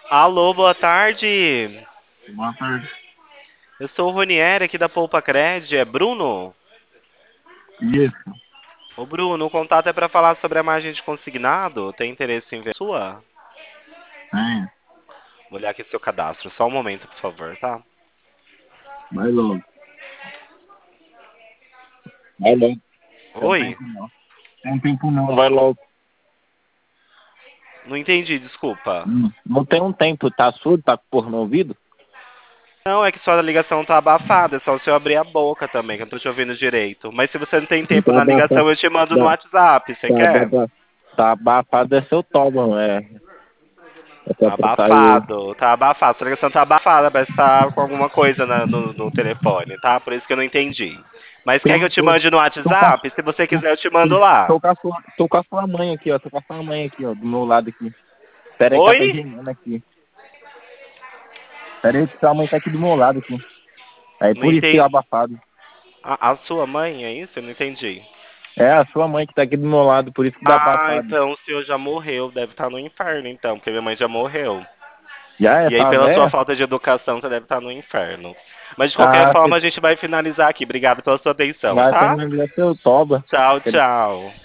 Alô, boa tarde. Boa tarde. Eu sou o Ronieri aqui da Poupa Cred. É Bruno? Isso, Ô, Bruno, o contato é para falar sobre a margem de consignado. Tem interesse em ver a sua? tem. Vou olhar aqui seu cadastro. Só um momento, por favor, tá? Vai logo. Vai logo. Tem um Oi? tempo não. Tem um tempo não, vai logo. Não entendi, desculpa. Não tem um tempo, tá surdo, tá com porra no ouvido? Não, é que sua ligação tá abafada. É só se eu abrir a boca também, que eu não tô te ouvindo direito. Mas se você não tem Não tempo tá na abafado. ligação, eu te mando no Tá, WhatsApp. Você tá, quer? tá abafado é seu toba, é pra Tá trocar eu. abafado, tá abafado. Sua ligação tá abafada, parece que tá com alguma coisa no telefone, tá? Por isso que eu não entendi. Mas quer que eu te Tô, mande no tô, com a- WhatsApp? Se você tô, quiser, eu te mando lá. tô com a sua mãe aqui, ó. Tô com a sua mãe aqui, ó, do meu lado aqui. Pera aí que ela tá Oi? gemendo aqui. Pera aí que sua mãe tá aqui do meu lado aqui. Aí Não por isso que é entendi. abafado. A sua mãe, é isso? Eu não entendi. É a sua mãe que tá aqui do meu lado, por isso que dá Ah, abafado. então o senhor já morreu. Deve estar no inferno, então, porque minha mãe já morreu. Já E aí, essa pela sua véia? falta de educação, você deve estar no inferno. Mas de qualquer Ah, forma, você a gente vai finalizar aqui. Obrigado pela sua atenção, vai tá? terminar seu toba. Tchau, tchau.